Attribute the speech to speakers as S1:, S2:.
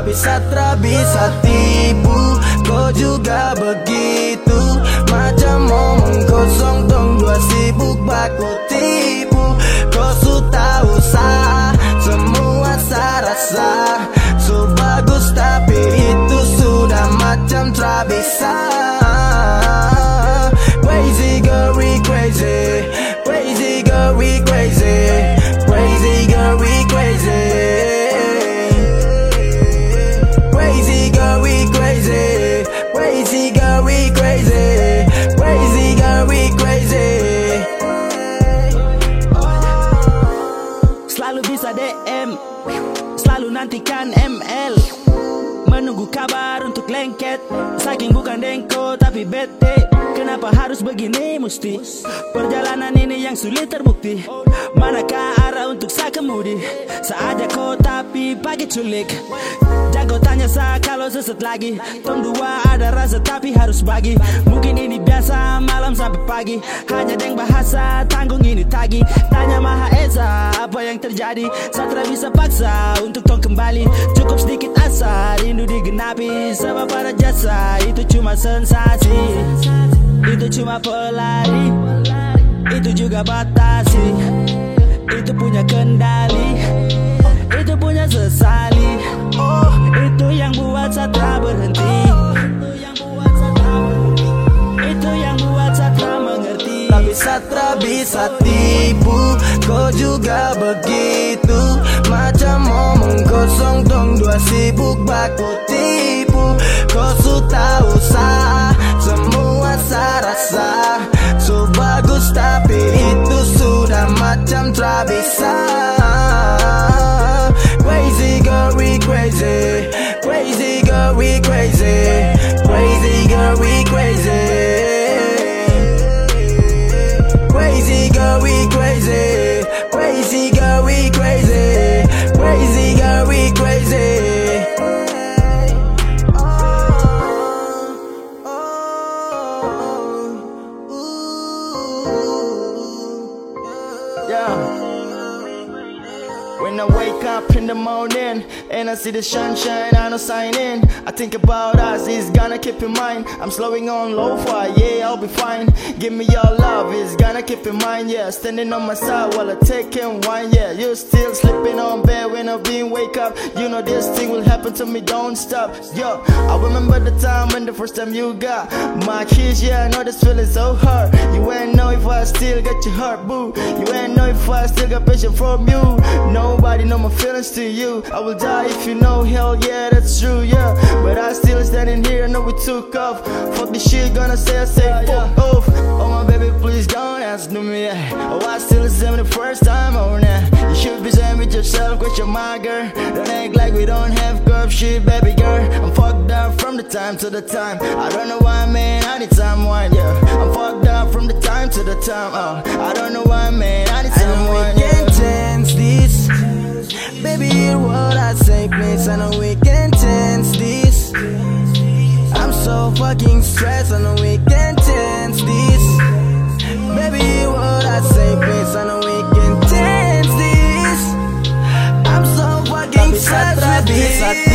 S1: tapi Satra bisa tipu. Kau juga begitu, macam omong kosong tong dua sibuk baku tipu. Kau sudah usah, semua saya rasa so bagus, tapi itu sudah macam tak bisa. Crazy girl, we crazy. Crazy girl, we crazy. Crazy girl, we crazy. Crazy girl, we crazy. Crazy girl, we crazy. Crazy girl, we crazy.
S2: Selalu bisa DM, selalu nantikan ML, menunggu kabar untuk lengket. Saking bukan dengko tapi bete. Kenapa harus begini mesti? Perjalanan ini yang sulit terbukti. Manakah arah untuk saya kemudi? Saja kau tapi pagi culik. Jago tanya saya kalau sesat lagi. Tong dua ada rasa tapi harus bagi. Mungkin ini biasa malam sampai pagi. Hanya deng bahasa tanggung ini tagi. Tanya Maha Esa apa yang terjadi. Satra bisa paksa untuk tong kembali. Cukup sedikit asa, rindu digenapi. Sebab pada jasa itu cuma sensasi. Itu cuma pelari, itu juga batasi. Itu punya kendali, itu punya sesali. Oh, itu yang buat Satra berhenti. Itu yang buat Satra mengerti.
S1: Tapi Satra bisa tipu, kau juga begitu. Macam omong kosong tong dua sibuk baku tipu. Kau sudah usah, semua saya rasa so bagus, tapi itu sudah macam tak bisa. Crazy girl, we crazy. Crazy girl, we crazy. Crazy girl, we crazy. Crazy girl, we crazy. Crazy girl, we crazy. Crazy girl, we crazy.
S2: When I wake up in the morning and I see the sunshine, I know signing. I think about us, it's gonna keep in mind. I'm slowing on lo-fi, yeah, I'll be fine. Give me your love, it's gonna keep in mind, yeah. Standing on my side while I take in wine, yeah. You still sleeping on bed when I've been wake up. You know this thing will happen to me, don't stop. Yo, I remember the time when the first time you got my kiss, yeah. I know this feeling so hard. You ain't know if I still got your heart, boo. You ain't know if I still got passion from you. Nobody know my feelings to you. I will die if you know, hell yeah, that's true, yeah. But I still standing here, I know we took off. Fuck this shit, gonna say I say fuck off. Oh my baby, please don't ask me, yeah. Oh, I still listen the first time, oh nah. You should be saying with yourself, question my girl. Don't act like we don't have curve shit, baby girl. I'm fucked up from the time to the time. I don't know why, man, I need someone, yeah. I'm fucked up from the time to the time, oh. I don't know why, man, I need someone, yeah.
S1: I know we can change this. Baby, hear what I say, please. I know we can change this. I'm so fucking stressed. I know we can change this. Baby, hear what I say, please. I know we can change this. I'm so fucking stressed with this.